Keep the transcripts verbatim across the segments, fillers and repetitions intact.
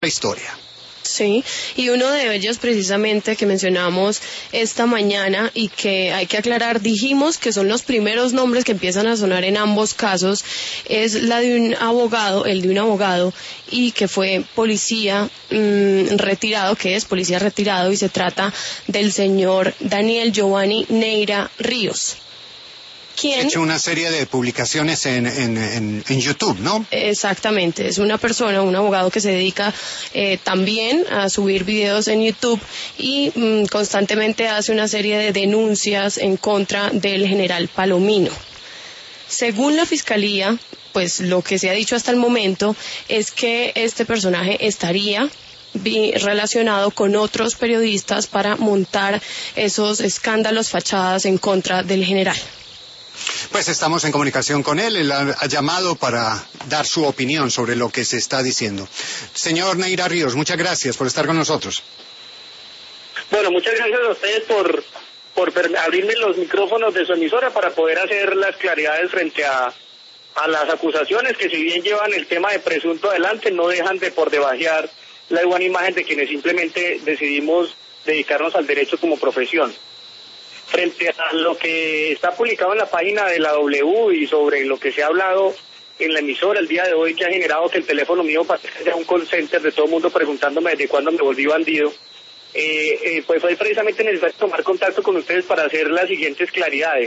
la historia. Sí, y uno de ellos precisamente que mencionamos esta mañana y que hay que aclarar, dijimos que son los primeros nombres que empiezan a sonar en ambos casos, es la de un abogado, el de un abogado y que fue policía mmm, retirado, que es policía retirado, y se trata del señor Daniel Giovanni Neira Ríos. ¿Quién? Ha hecho una serie de publicaciones en, en, en, en YouTube, ¿no? Exactamente, es una persona, un abogado que se dedica eh, también a subir videos en YouTube y mmm, constantemente hace una serie de denuncias en contra del general Palomino. Según la Fiscalía, pues lo que se ha dicho hasta el momento es que este personaje estaría relacionado con otros periodistas para montar esos escándalos, fachadas en contra del general. Pues estamos en comunicación con él, él ha, ha llamado para dar su opinión sobre lo que se está diciendo. Señor Neira Ríos, muchas gracias por estar con nosotros. Bueno, muchas gracias a ustedes por, por abrirme los micrófonos de su emisora para poder hacer las claridades frente a, a las acusaciones que, si bien llevan el tema de presunto adelante, no dejan de por debajear la buena imagen de quienes simplemente decidimos dedicarnos al derecho como profesión. Frente a lo que está publicado en la página de la W y sobre lo que se ha hablado en la emisora el día de hoy, que ha generado que el teléfono mío pase a un call center de todo el mundo preguntándome desde cuándo me volví bandido, eh, eh, pues fue precisamente necesario tomar contacto con ustedes para hacer las siguientes claridades.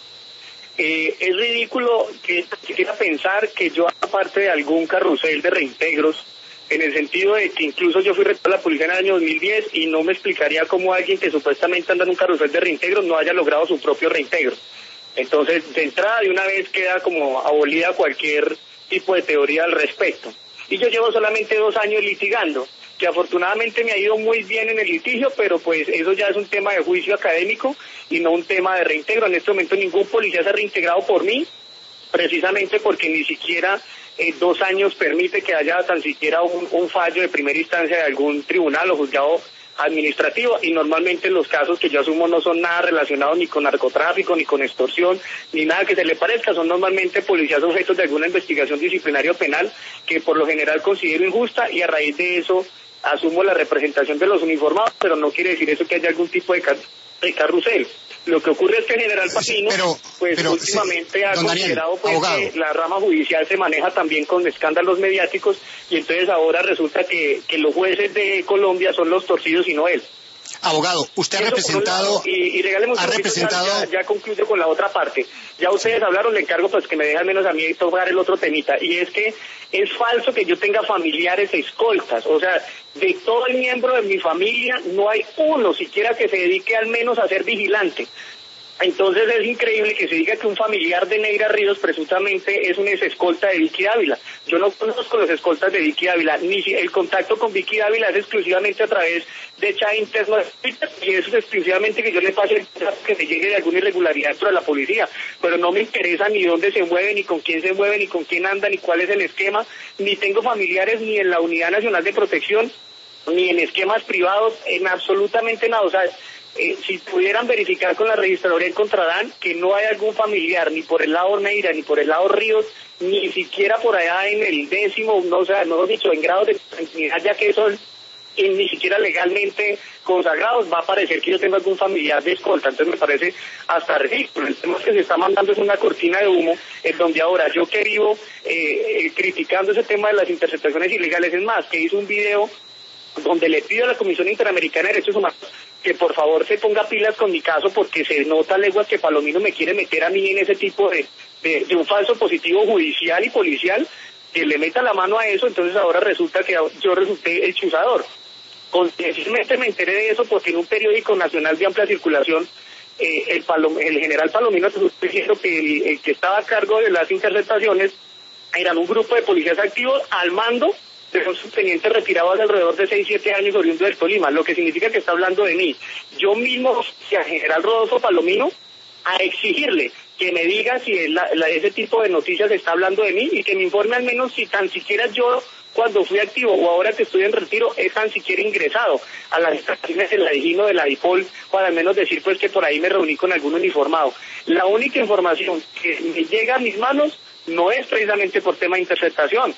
Eh, es ridículo que se quiera pensar que yo haga parte de algún carrusel de reintegros, en el sentido de que incluso yo fui rector de la policía en el año dos mil diez y no me explicaría cómo alguien que supuestamente anda en un carrusel de reintegro no haya logrado su propio reintegro. Entonces, de entrada, de una vez queda como abolida cualquier tipo de teoría al respecto. Y yo llevo solamente dos años litigando, que afortunadamente me ha ido muy bien en el litigio, pero pues eso ya es un tema de juicio académico y no un tema de reintegro. En este momento ningún policía se ha reintegrado por mí, precisamente porque ni siquiera eh, dos años permite que haya tan siquiera un, un fallo de primera instancia de algún tribunal o juzgado administrativo, y normalmente los casos que yo asumo no son nada relacionados ni con narcotráfico, ni con extorsión, ni nada que se le parezca, son normalmente policías objetos de alguna investigación disciplinaria o penal que por lo general considero injusta, y a raíz de eso asumo la representación de los uniformados, pero no quiere decir eso que haya algún tipo de, car de carrusel. Lo que ocurre es que el general Palomino, pero, pues pero, últimamente sí, ha considerado Daniel, pues, que la rama judicial se maneja también con escándalos mediáticos, y entonces ahora resulta que, que los jueces de Colombia son los torcidos y no él. Abogado, usted ha representado... Y, y regáleme un ha representado... ya, ya, ya concluyo con la otra parte. Ya ustedes sí. hablaron, le encargo pues que me dejan menos a mí tocar el otro temita, y es que es falso que yo tenga familiares escoltas. O sea, de todo el miembro de mi familia no hay uno siquiera que se dedique al menos a ser vigilante. Entonces es increíble que se diga que un familiar de Neira Ríos presuntamente es un ex escolta de Vicky Dávila. Yo no conozco los escoltas de Vicky Dávila, ni si el contacto con Vicky Dávila es exclusivamente a través de chat interno de Twitter, y eso es exclusivamente que yo le pase el que me llegue de alguna irregularidad dentro de la policía, pero no me interesa ni dónde se mueve, ni con quién se mueve, ni con quién anda, ni cuál es el esquema, ni tengo familiares ni en la Unidad Nacional de Protección, ni en esquemas privados, en absolutamente nada. O sea, Eh, si pudieran verificar con la registraduría encontrarán que no hay algún familiar, ni por el lado Neira, ni por el lado Ríos, ni siquiera por allá en el décimo, no, o sea, no lo he dicho, en grados de tranquilidad, ya que son y ni siquiera legalmente consagrados, va a parecer que yo tengo algún familiar de escolta. Entonces me parece hasta ridículo. El tema que se está mandando es una cortina de humo, en donde ahora yo que vivo eh, eh, criticando ese tema de las interceptaciones ilegales, es más, que hizo un video donde le pido a la Comisión Interamericana de Derechos Humanos que por favor se ponga pilas con mi caso, porque se nota leguas que Palomino me quiere meter a mí en ese tipo de, de, de un falso positivo judicial y policial, que le meta la mano a eso. Entonces ahora resulta que yo resulté el chuzador. Constantemente me enteré de eso porque en un periódico nacional de amplia circulación eh, el, Palom, el general Palomino estuvo diciendo que el, el que estaba a cargo de las interceptaciones eran un grupo de policías activos al mando de un subteniente retirado hace alrededor de seis siete años oriundo del Tolima, lo que significa que está hablando de mí. Yo mismo, si al general Rodolfo Palomino, a exigirle que me diga si la, la, ese tipo de noticias está hablando de mí, y que me informe al menos si tan siquiera yo, cuando fui activo o ahora que estoy en retiro, he tan siquiera ingresado a las estaciones de la Digino, de la DIPOL, para al menos decir pues que por ahí me reuní con algún uniformado. La única información que me llega a mis manos no es precisamente por tema de interceptación.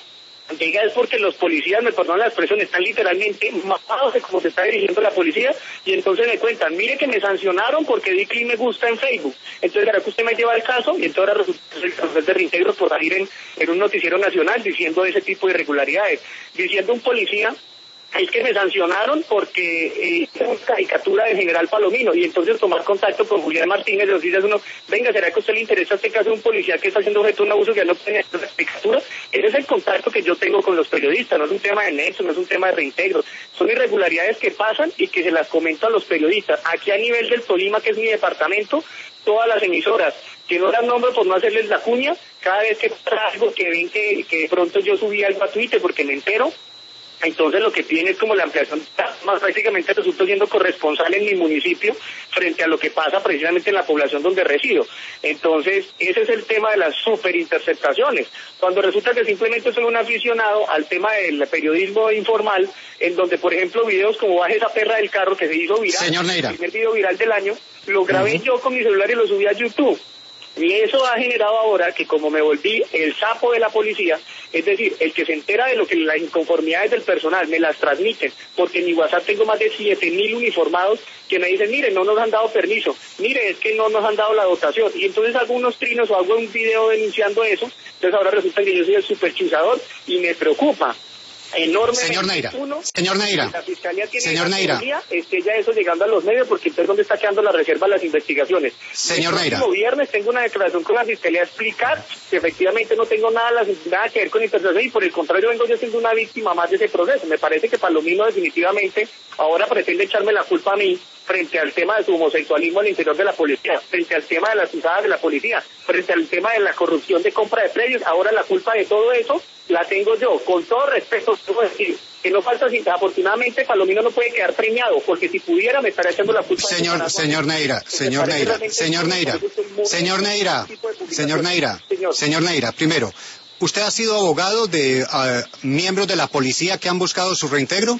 Llega es porque los policías, me perdonan la expresión, están literalmente matados de cómo se está dirigiendo la policía, y entonces me cuentan, mire que me sancionaron porque di clic me gusta en Facebook. Entonces, ¿será que usted me lleva el caso? Y entonces ahora resulta que soy el profesor de reintegro por salir en, en un noticiero nacional diciendo ese tipo de irregularidades. Diciendo un policía, es que me sancionaron porque eh, es una caricatura del general Palomino, y entonces tomar contacto con Julián Martínez, y dice uno, venga, ¿será que a usted le interesa este caso de un policía que está haciendo objeto de un abuso que ya no tiene esta caricatura? Ese es el contacto que yo tengo con los periodistas, no es un tema de nexo, no es un tema de reintegro, son irregularidades que pasan y que se las comento a los periodistas. Aquí a nivel del Tolima, que es mi departamento, todas las emisoras, que no las nombro por no hacerles la cuña, cada vez que pasa algo que ven que, que de pronto yo subí algo a Twitter porque me entero, entonces lo que tiene es como la ampliación, más prácticamente resulto siendo corresponsal en mi municipio frente a lo que pasa precisamente en la población donde resido. Entonces ese es el tema de las superinterceptaciones, cuando resulta que simplemente soy un aficionado al tema del periodismo informal, en donde por ejemplo videos como baje esa perra del carro que se hizo viral, señor Neira, el primer video viral del año, lo grabé uh-huh. yo con mi celular y lo subí a YouTube. Y eso ha generado ahora que como me volví el sapo de la policía, es decir, el que se entera de lo que las inconformidades del personal me las transmiten, porque en mi WhatsApp tengo más de siete mil uniformados que me dicen, mire, no nos han dado permiso, mire, es que no nos han dado la dotación, y entonces hago unos trinos o hago un video denunciando eso, entonces ahora resulta que yo soy el superchuzador y me preocupa enorme. Señor Neira, uno, señor Neira, la Fiscalía tiene señor Neira, esté ya eso llegando a los medios, porque entonces ¿dónde está quedando la reserva de las investigaciones? Señor el Neira, próximo viernes tengo una declaración con la Fiscalía a explicar que efectivamente no tengo nada, nada que ver con interpretación, y por el contrario vengo yo siendo una víctima más de ese proceso. Me parece que Palomino definitivamente ahora pretende echarme la culpa a mí frente al tema de su homosexualismo al interior de la policía, frente al tema de las usadas de la policía, frente al tema de la corrupción de compra de predios. Ahora la culpa de todo eso la tengo yo. Con todo respeto, debo decir que no falta, si afortunadamente Palomino no puede quedar premiado, porque si pudiera me estaría echando la culpa. Señor, de señor Neira, señor Neira, señor Neira, señor Neira, señor Neira, señor Neira, primero, ¿usted ha sido abogado de uh, miembros de la policía que han buscado su reintegro?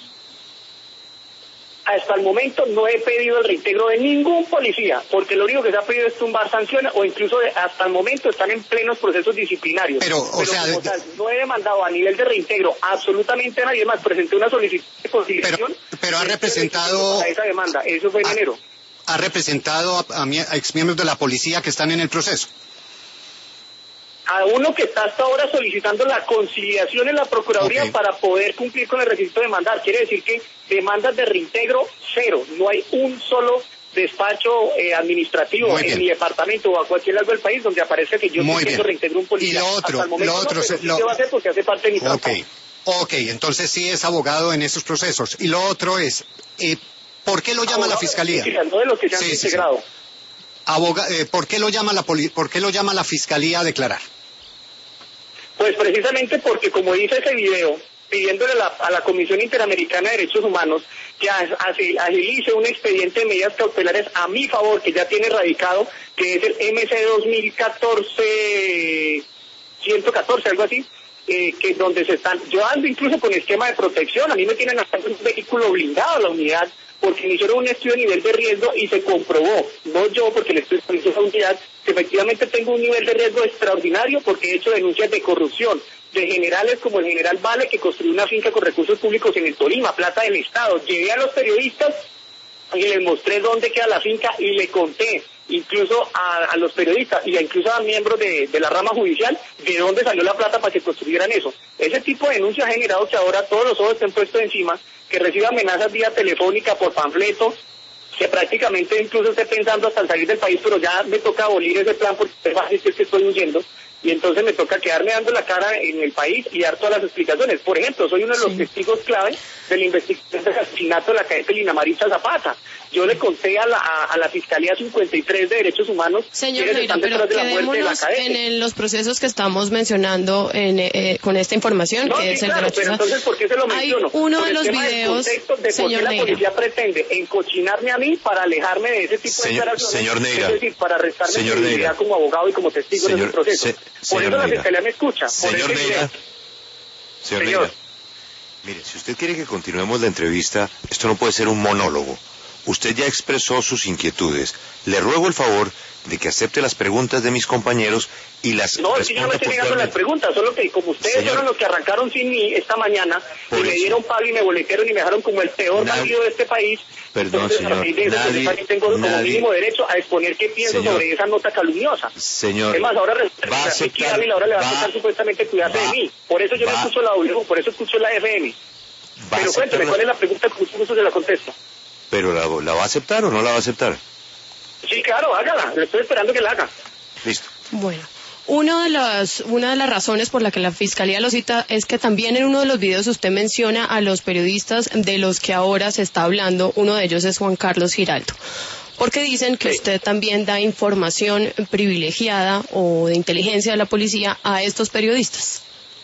Hasta el momento no he pedido el reintegro de ningún policía, porque lo único que se ha pedido es tumbar sanciones, o incluso de, hasta el momento están en plenos procesos disciplinarios. Pero, o Pero sea, como tal, no he demandado a nivel de reintegro absolutamente a nadie más. Presenté una solicitud de conciliación. Pero, pero ha representado a esa demanda, eso fue en ha, enero. ¿Ha representado a, a, a exmiembros de la policía que están en el proceso? A uno que está hasta ahora solicitando la conciliación en la Procuraduría okay. para poder cumplir con el requisito de demandar. Quiere decir que demandas de reintegro, cero. No hay un solo despacho eh, administrativo en mi departamento o a cualquier lado del país donde aparezca que yo tengo reintegro un policía. Y lo otro, hasta el momento lo otro, no, pero lo... sí va a hacer porque hace parte de mi trabajo. Okay. ok, entonces sí es abogado en esos procesos. Y lo otro es, eh, ¿por qué lo llama abogado la Fiscalía? De no de los que se han sí, integrado. Sí, sí. Aboga eh, ¿por qué lo llama la poli ¿Por qué lo llama la Fiscalía a declarar? Pues precisamente porque, como dice ese video, pidiéndole a la, a la Comisión Interamericana de Derechos Humanos que agilice un expediente de medidas cautelares a mi favor, que ya tiene radicado, que es el M C dos mil catorce, ciento catorce, algo así, eh, que donde se están, yo ando incluso con esquema de protección, a mí me tienen hasta un vehículo blindado a la unidad, porque me hicieron un estudio de nivel de riesgo y se comprobó, no yo porque le estoy poniendo esa unidad, que efectivamente tengo un nivel de riesgo extraordinario porque he hecho denuncias de corrupción de generales como el general Vale, que construyó una finca con recursos públicos en el Tolima, plata del Estado. Llegué a los periodistas y les mostré dónde queda la finca y le conté incluso a, a los periodistas y a incluso a miembros de, de la rama judicial de dónde salió la plata para que construyeran eso. Ese tipo de denuncias ha generado que ahora todos los ojos estén puestos encima, que reciba amenazas vía telefónica, por panfleto, que prácticamente incluso esté pensando hasta salir del país, pero ya me toca abolir ese plan porque es fácil que estoy huyendo, y entonces me toca quedarme dando la cara en el país y dar todas las explicaciones. Por ejemplo, soy uno de los sí. testigos clave de la investigación del asesinato de la cadete Lina Maritza Zapata. Yo le conté a la, a, a la Fiscalía cincuenta y tres de Derechos Humanos. Señor Neira, pero quedémonos en el, los procesos que estamos mencionando en, eh, con esta información, no, que sí, es el claro, de pero entonces, ¿por qué se lo menciono? Hay uno Por de los videos, de señor por qué Neira. La policía pretende encochinarme a mí para alejarme de ese tipo señor, de declaraciones. Señor Neira. Es decir, para restarme señor credibilidad Neira. como abogado y como testigo señor, en ese proceso. Se, por eso Neira. la Fiscalía me escucha. Señor por Neira. Señor, señor Neira. Mire, si usted quiere que continuemos la entrevista, esto no puede ser un monólogo. Usted ya expresó sus inquietudes. Le ruego el favor de que acepte las preguntas de mis compañeros y las No, si yo no me estoy negando las preguntas, solo que como ustedes Señor, fueron los que arrancaron sin mí esta mañana y me dieron palo y me boletearon y me dejaron como el peor bandido de este país, perdón, entonces señor, a raíz de eso nadie, yo también tengo como nadie, mínimo derecho a exponer qué pienso señor, sobre esa nota calumniosa. Señor, es más, ahora va a aceptar, Ávila ahora le va, va a tocar supuestamente cuidarse va, de mí, por eso yo va, no escucho la W, por eso escucho la F M. Pero cuénteme, ¿cuál es la pregunta que mucho gusto se la contesto? ¿Pero la, la va a aceptar o no la va a aceptar? Sí, claro, hágala, le estoy esperando que la haga. Listo. Bueno, uno de las, una de las razones por la que la Fiscalía lo cita es que también en uno de los videos usted menciona a los periodistas de los que ahora se está hablando, uno de ellos es Juan Carlos Giraldo, porque dicen que sí, usted también da información privilegiada o de inteligencia de la policía a estos periodistas.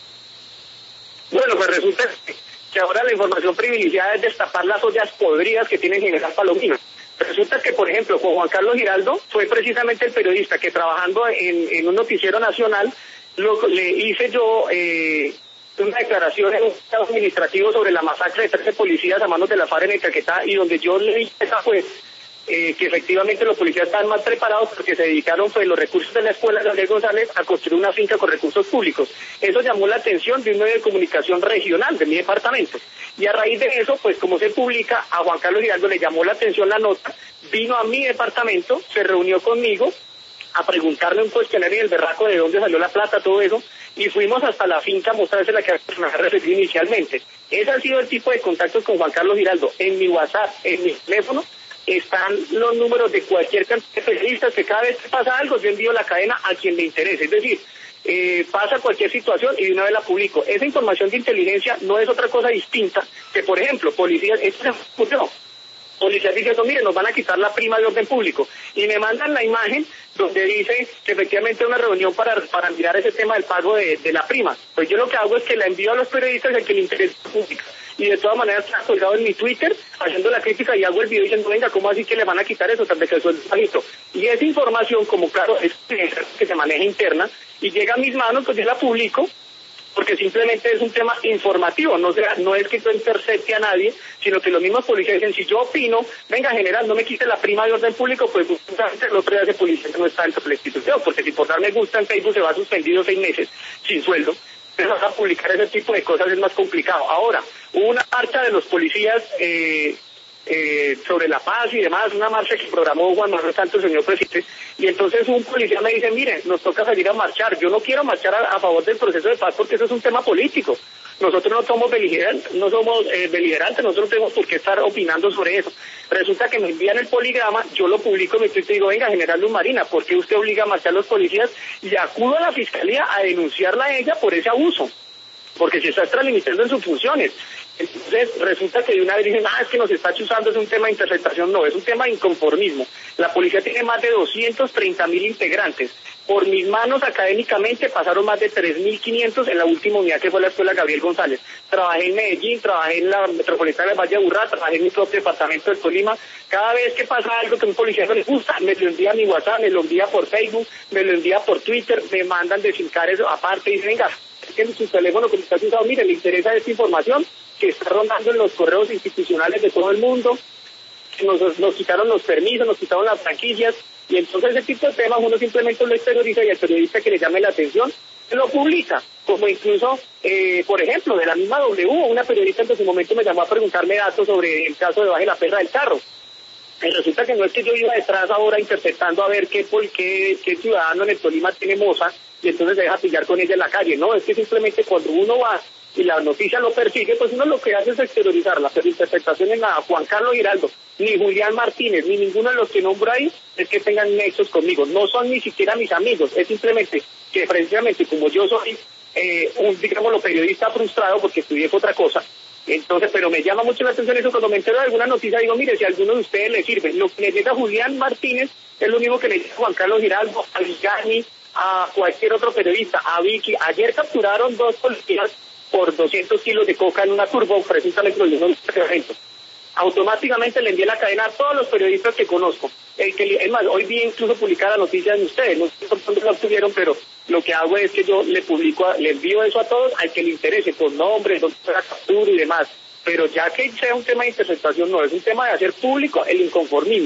Bueno, pues resulta que ahora la información privilegiada es destapar las ollas podridas que tiene General Palomino. Resulta que, por ejemplo, con Juan Carlos Giraldo fue precisamente el periodista que trabajando en, en un noticiero nacional lo, le hice yo eh, una declaración en un estado administrativo sobre la masacre de trece policías a manos de la FARC en el Caquetá, y donde yo le dije esa pues eh, que efectivamente los policías estaban más preparados porque se dedicaron pues los recursos de la escuela Gabriel González a construir una finca con recursos públicos. Eso llamó la atención de un medio de comunicación regional de mi departamento. Y a raíz de eso, pues como se publica, a Juan Carlos Giraldo le llamó la atención la nota, vino a mi departamento, se reunió conmigo a preguntarme un cuestionario en el berraco de dónde salió la plata, todo eso, y fuimos hasta la finca a mostrarse la que me había referido inicialmente. Ese ha sido el tipo de contactos con Juan Carlos Giraldo. En mi WhatsApp, en mi teléfono, están los números de cualquier cantidad de periodistas que cada vez que pasa algo, yo envío la cadena a quien le interese. Es decir, Eh, pasa cualquier situación y de una vez la publico. Esa información de inteligencia no es otra cosa distinta que, por ejemplo, policías, esto se ocurrió, policías diciendo, mire, nos van a quitar la prima de orden público, y me mandan la imagen donde dice que efectivamente hay una reunión para, para mirar ese tema del pago de, de la prima. Pues yo lo que hago es que la envío a los periodistas a que le interese pública, y de todas maneras está colgado en mi Twitter haciendo la crítica y hago el video diciendo, venga, ¿cómo así que le van a quitar eso? Tal vez que el sueldo es bajito. Y esa información, como claro, es que se maneja interna y llega a mis manos, pues yo la publico, porque simplemente es un tema informativo, no sea, no es que yo intercepte a nadie, sino que los mismos policías dicen, si yo opino, venga, general, no me quite la prima de orden público, pues justamente el otro día ese policía no está dentro de la institución, porque si por dar me gusta en Facebook se va suspendido seis meses sin sueldo. Pero a publicar ese tipo de cosas es más complicado. Ahora, hubo una marcha de los policías eh, eh, sobre la paz y demás, una marcha que programó Juan Manuel Santos, el señor presidente, y entonces un policía me dice, mire, nos toca salir a marchar. Yo no quiero marchar a, a favor del proceso de paz porque eso es un tema político. Nosotros no somos beligerantes, no somos eh, beligerantes, nosotros no tenemos por qué estar opinando sobre eso. Resulta que me envían el poligrama, yo lo publico en mi Twitter y digo, venga, general Luz Marina, ¿por qué usted obliga a marchar a los policías? Y acudo a la fiscalía a denunciarla a ella por ese abuso, porque se está extralimitando en sus funciones. Entonces resulta que de una vez dicen, ah, es que nos está chuzando, es un tema de interpretación. No, es un tema de inconformismo. La policía tiene más de doscientos treinta mil integrantes. Por mis manos académicamente pasaron más de tres mil quinientos en la última unidad que fue la escuela Gabriel González. Trabajé en Medellín, trabajé en la metropolitana de Valle de Aburrá, trabajé en mi propio departamento de Tolima. Cada vez que pasa algo que a un policía no le gusta, me lo envía a mi WhatsApp, me lo envía por Facebook, me lo envía por Twitter, me mandan desfincar eso aparte y dicen, venga, es que en su teléfono que está usado, mire, le interesa esta información que está rondando en los correos institucionales de todo el mundo, que nos, nos quitaron los permisos, nos quitaron las franquicias, y entonces ese tipo de temas uno simplemente lo exterioriza y el periodista que le llame la atención lo publica, como incluso, eh, por ejemplo, de la misma W, una periodista en su momento me llamó a preguntarme datos sobre el caso de Baje la Perra del Carro. Y resulta que no es que yo iba detrás ahora interpretando a ver qué, por qué, qué ciudadano en el Tolima tiene moza y entonces se deja pillar con ella en la calle. No, es que simplemente cuando uno va y la noticia lo persigue, pues uno lo que hace es exteriorizarla, pero interpretación en nada. Juan Carlos Giraldo, ni Julián Martínez, ni ninguno de los que nombro ahí es que tengan nexos conmigo, no son ni siquiera mis amigos, es simplemente que precisamente como yo soy eh, un, digámoslo, periodista frustrado porque estudié otra cosa, entonces, pero me llama mucho la atención eso. Cuando me entero de alguna noticia digo, mire, si a alguno de ustedes le sirve, lo que le llega a Julián Martínez es lo mismo que le llega a Juan Carlos Giraldo, a Villani, a cualquier otro periodista, a Vicky. Ayer capturaron dos policías por doscientos kilos de coca en una curva, precisamente los mismos eventos. Automáticamente le envié la cadena a todos los periodistas que conozco. El que, es más, hoy vi incluso publicar la noticia de ustedes, no sé por dónde la obtuvieron, pero lo que hago es que yo le publico, le envío eso a todos, al que le interese, con nombres, dónde fue la captura y demás. Pero ya que sea un tema de interpretación, no, es un tema de hacer público el inconformismo.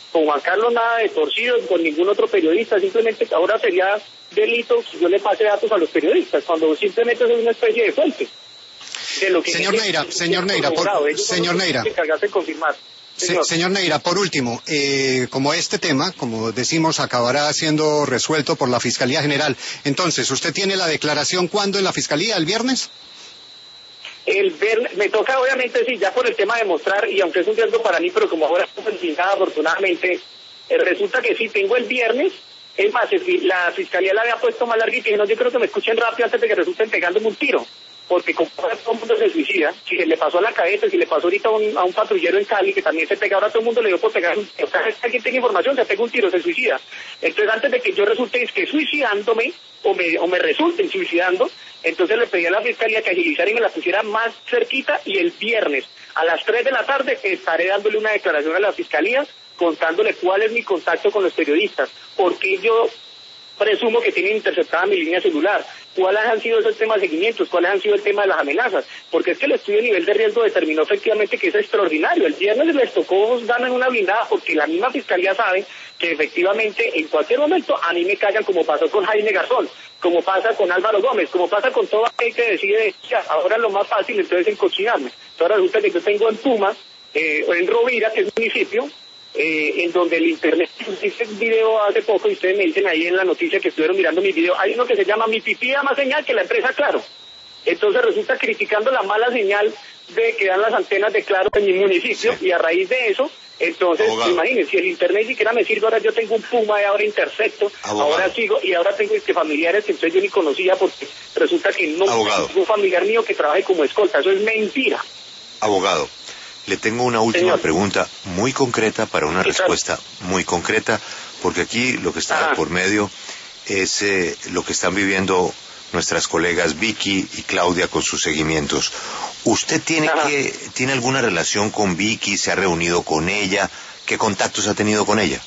con Juan Carlos nada de torcido, con ningún otro periodista, simplemente ahora sería delito que yo le pase datos a los periodistas, cuando simplemente es una especie de fuente. De lo que señor Neira, señor Neira, por, señor Neira. Señor. Se, señor Neira, por último, eh, como este tema, como decimos, acabará siendo resuelto por la Fiscalía General, entonces, ¿usted tiene la declaración cuándo en la Fiscalía, el viernes? El viernes, me toca obviamente sí, ya por el tema de mostrar, y aunque es un riesgo para mí, pero como ahora estoy empinada afortunadamente, eh, resulta que sí, tengo el viernes, es más, la Fiscalía la había puesto más larga y que no, yo creo que me escuchen rápido antes de que resulten pegándome un tiro. Porque como ahora todo el mundo se suicida, si se le pasó a la cabeza, si le pasó ahorita a un, a un patrullero en Cali, que también se pega, ahora todo el mundo le dio por pegar un tiro. Cada vez que alguien tenga información, se pega un tiro, se suicida. Entonces, antes de que yo resulte es que suicidándome, o me, o me resulten suicidando, entonces le pedí a la Fiscalía que agilizara y me la pusiera más cerquita, y el viernes a las tres de la tarde estaré dándole una declaración a la Fiscalía, contándole cuál es mi contacto con los periodistas, porque yo presumo que tienen interceptada mi línea celular, cuáles han sido esos temas de seguimientos, cuáles han sido el tema de las amenazas, porque es que el estudio de nivel de riesgo determinó efectivamente que es extraordinario. El viernes les tocó dar en una blindada porque la misma Fiscalía sabe que efectivamente en cualquier momento a mí me callan, como pasó con Jaime Garzón, como pasa con Álvaro Gómez, como pasa con todo aquel que decide, ya, ahora lo más fácil entonces es encochinarme. Ahora resulta que yo tengo en Puma, eh, o en Rovira, que es un municipio, Eh, en donde el internet, hice un video hace poco y ustedes me dicen ahí en la noticia que estuvieron mirando mi video, hay uno que se llama Mi Pipí da más señal que la empresa Claro. Entonces resulta criticando la mala señal de que dan las antenas de Claro en mi municipio, sí. Y a raíz de eso, entonces, imagínense, si el internet ni siquiera me sirve, ahora yo tengo un Puma y ahora Intercepto, Abogado. Ahora sigo, y ahora tengo este familiares que entonces yo ni conocía porque resulta que no tengo un familiar mío que trabaje como escolta, eso es mentira. Abogado. Le tengo una última Señor. pregunta muy concreta para una sí, respuesta claro. muy concreta, porque aquí lo que está ah. por medio es eh, lo que están viviendo nuestras colegas Vicky y Claudia con sus seguimientos. ¿Usted tiene ah. que tiene alguna relación con Vicky? ¿Se ha reunido con ella? ¿Qué contactos ha tenido con ella?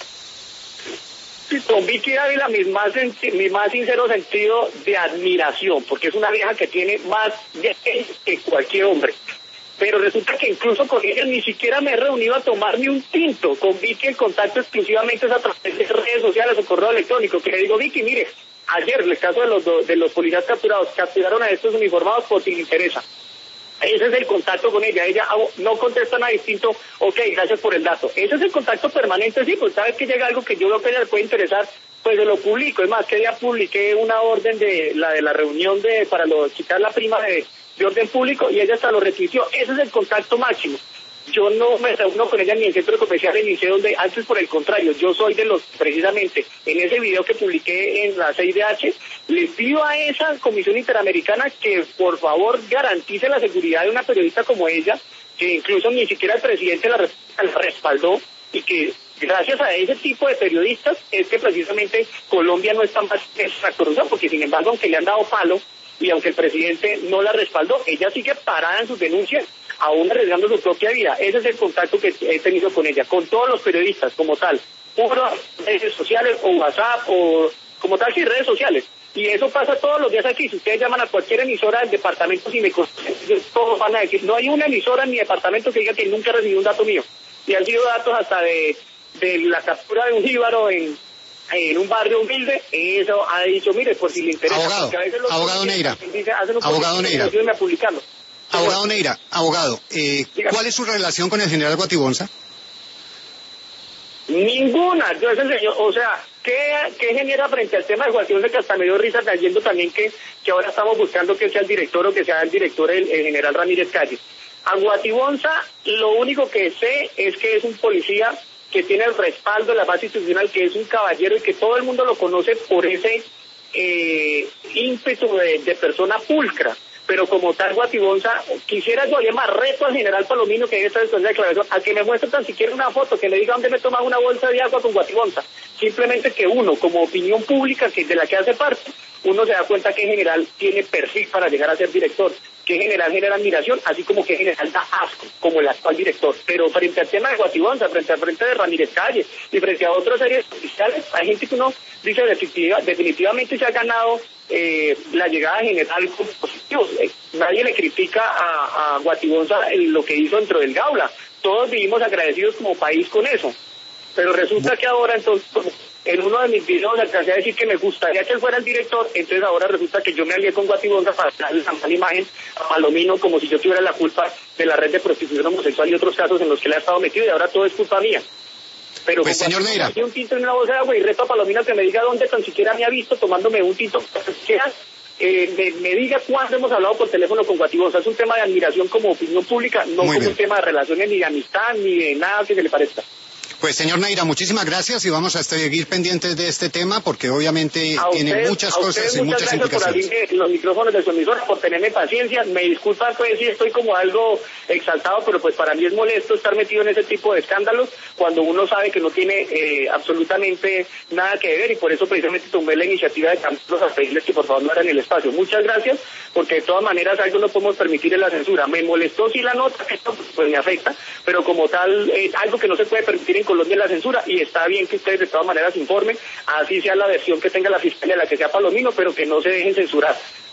Sí, con Vicky Dávila mi más, mi más sincero sentido de admiración, porque es una vieja que tiene más que cualquier hombre. Pero resulta que incluso con ella ni siquiera me he reunido a tomar ni un tinto. Con Vicky el contacto exclusivamente es a través de redes sociales o correo electrónico, que le digo, Vicky, mire, ayer en el caso de los, de los policías capturados, capturaron a estos uniformados por si le interesa. Ese es el contacto con ella, ella no contesta nada distinto, ok, gracias por el dato. Ese es el contacto permanente, sí, pues cada vez que llega algo que yo veo que a ella le puede interesar, pues se lo publico. Es más, que ya publiqué una orden de la de la reunión de para lo, quitar la prima de... de orden público y ella hasta lo retuiteó. Ese es el contacto máximo. Yo no me reúno con ella ni en centros comerciales ni sé dónde, antes por el contrario, yo soy de los, precisamente, en ese video que publiqué en la C I D H, le pido a esa Comisión Interamericana que por favor garantice la seguridad de una periodista como ella, que incluso ni siquiera el presidente la, la respaldó, y que gracias a ese tipo de periodistas es que precisamente Colombia no está más en esa corrupción, porque sin embargo, aunque le han dado palo, y aunque el presidente no la respaldó, ella sigue parada en sus denuncias, aún arriesgando su propia vida. Ese es el contacto que he tenido con ella, con todos los periodistas como tal, por redes sociales o WhatsApp o como tal, sí, redes sociales. Y eso pasa todos los días aquí. Si ustedes llaman a cualquier emisora del departamento, si me conocen, todos van a decir, no hay una emisora en mi departamento que diga que nunca recibió un dato mío. Y han sido datos hasta de, de la captura de un jíbaro en... en un barrio humilde, eso ha dicho, mire, por si le interesa. Abogado, abogado Neira, dice, abogado Neira, a publicarlo. abogado Neira, abogado, eh, ¿cuál es su relación con el general Guatibonza? Ninguna, yo ese señor, o sea, ¿qué, qué genera frente al tema de Guatibonza, que hasta me dio risa cayendo también que, que ahora estamos buscando que sea el director o que sea el director el, el general Ramírez Calle? A Guatibonza lo único que sé es que es un policía que tiene el respaldo de la base institucional, que es un caballero y que todo el mundo lo conoce por ese eh, ímpetu de, de persona pulcra. Pero como tal, Guatibonza, quisiera yo llamar reto al general Palomino, que esta después de declaración, a que me muestre tan siquiera una foto, que me diga dónde me toma una bolsa de agua con Guatibonza. Simplemente que uno, como opinión pública que de la que hace parte, uno se da cuenta que en general tiene perfil para llegar a ser director, que en general genera admiración, así como que en general da asco, como el actual director. Pero frente al tema de Guatibonza, frente al frente de Ramírez Calle y frente a otras series oficiales, hay gente que uno dice definitiva, definitivamente se ha ganado eh, la llegada general con positivos. Eh, nadie le critica a, a Guatibonza en lo que hizo dentro del Gaula. Todos vivimos agradecidos como país con eso. Pero resulta que ahora entonces, en uno de mis videos alcancé a decir que me gustaría que él fuera el director, entonces ahora resulta que yo me alié con Guatibonga para darle la mala imagen a Palomino como si yo tuviera la culpa de la red de prostitución homosexual y otros casos en los que él ha estado metido y ahora todo es culpa mía. Pero pues señor Neira, un tinto en una bolsa de agua y reto a Palomino que me diga dónde tan siquiera me ha visto tomándome un tinto, que eh, me, me diga cuándo hemos hablado por teléfono con Guatibonga. Es un tema de admiración como opinión pública, no Muy como bien. un tema de relaciones ni de amistad ni de nada que se le parezca. Pues señor Neira, muchísimas gracias y vamos a seguir pendientes de este tema porque obviamente a tiene usted, muchas a cosas y muchas gracias implicaciones. Por abrir los micrófonos de su emisora, por tenerme paciencia. Me disculpan pues si estoy como algo exaltado, pero pues para mí es molesto estar metido en ese tipo de escándalos cuando uno sabe que no tiene eh, absolutamente nada que ver y por eso precisamente tomé la iniciativa de cambiarlos a pedirles que por favor no hagan el espacio. Muchas gracias, porque de todas maneras algo no podemos permitir en la censura. Me molestó sí la nota, esto pues me afecta, pero como tal, eh, algo que no se puede permitir en Colombia es la censura. Y está bien que ustedes de todas maneras informen, así sea la versión que tenga la fiscalía, la que sea Palomino, pero que no se dejen censurar.